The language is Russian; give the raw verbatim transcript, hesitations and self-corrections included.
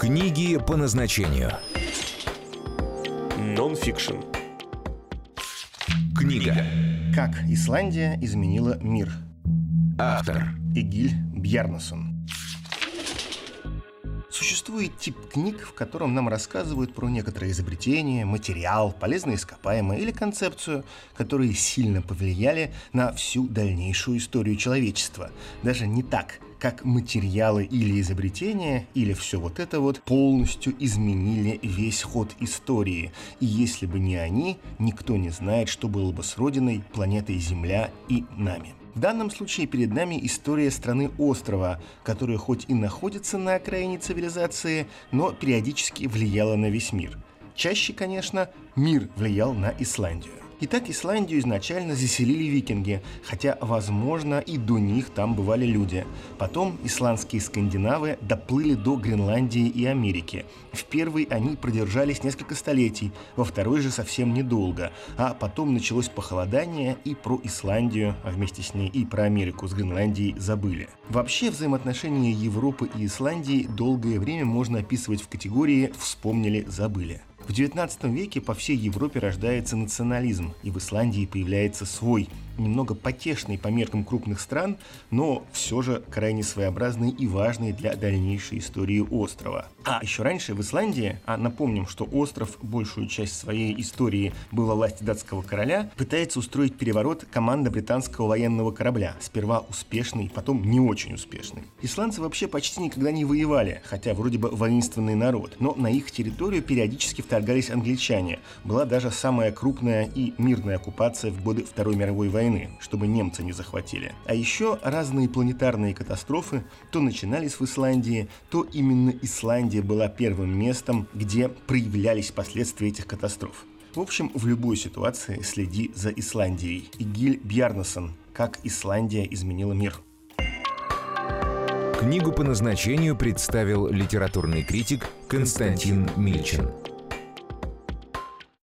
Книги по назначению. Нон-фикшн. Книга. Как Исландия изменила мир. Автор. Эгиль Бjarnason. Существует тип книг, в котором нам рассказывают про некоторые изобретения, материал, полезные ископаемые или концепцию, которые сильно повлияли на всю дальнейшую историю человечества. Даже не так, как материалы или изобретения, или все вот это вот полностью изменили весь ход истории. И если бы не они, никто не знает, что было бы с Родиной, планетой Земля и нами. В данном случае перед нами история страны-острова, которая хоть и находится на окраине цивилизации, но периодически влияла на весь мир. Чаще, конечно, мир влиял на Исландию. Итак, Исландию изначально заселили викинги, хотя, возможно, и до них там бывали люди. Потом исландские скандинавы доплыли до Гренландии и Америки. В первой они продержались несколько столетий, во второй же совсем недолго. А потом началось похолодание, и про Исландию, а вместе с ней и про Америку с Гренландией забыли. Вообще, взаимоотношения Европы и Исландии долгое время можно описывать в категории «вспомнили-забыли». В девятнадцатом веке по всей Европе рождается национализм, и в Исландии появляется свой, немного потешный по меркам крупных стран, но все же крайне своеобразный и важный для дальнейшей истории острова. А еще раньше в Исландии, а напомним, что остров большую часть своей истории был во власти датского короля, пытается устроить переворот команда британского военного корабля, сперва успешный, потом не очень успешный. Исландцы вообще почти никогда не воевали, хотя вроде бы воинственный народ, но на их территорию периодически вторгались англичане. Была даже самая крупная и мирная оккупация в годы Второй мировой войны, чтобы немцы не захватили. А еще разные планетарные катастрофы то начинались в Исландии, то именно Исландия была первым местом, где проявлялись последствия этих катастроф. В общем, в любой ситуации следи за Исландией. Эгиль Бjarnason. Как Исландия изменила мир. Книгу по назначению представил литературный критик Константин Мильчин.